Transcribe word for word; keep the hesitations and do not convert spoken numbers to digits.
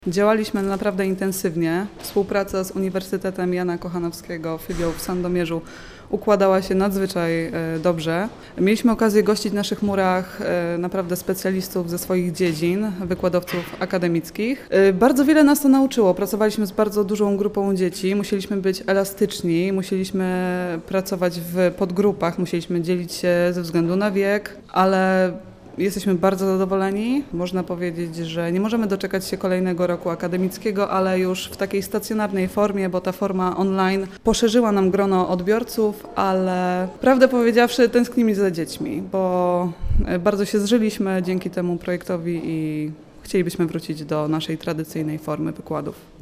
Działaliśmy naprawdę intensywnie. Współpraca z Uniwersytetem Jana Kochanowskiego, filią w Sandomierzu, układała się nadzwyczaj e, dobrze. Mieliśmy okazję gościć w naszych murach e, naprawdę specjalistów ze swoich dziedzin, wykładowców akademickich. E, Bardzo wiele nas to nauczyło. Pracowaliśmy z bardzo dużą grupą dzieci, musieliśmy być elastyczni, musieliśmy pracować w podgrupach, musieliśmy dzielić się ze względu na wiek, ale jesteśmy bardzo zadowoleni. Można powiedzieć, że nie możemy doczekać się kolejnego roku akademickiego, ale już w takiej stacjonarnej formie, bo ta forma online poszerzyła nam grono odbiorców, ale prawdę powiedziawszy tęsknimy za dziećmi, bo bardzo się zżyliśmy dzięki temu projektowi i chcielibyśmy wrócić do naszej tradycyjnej formy wykładów.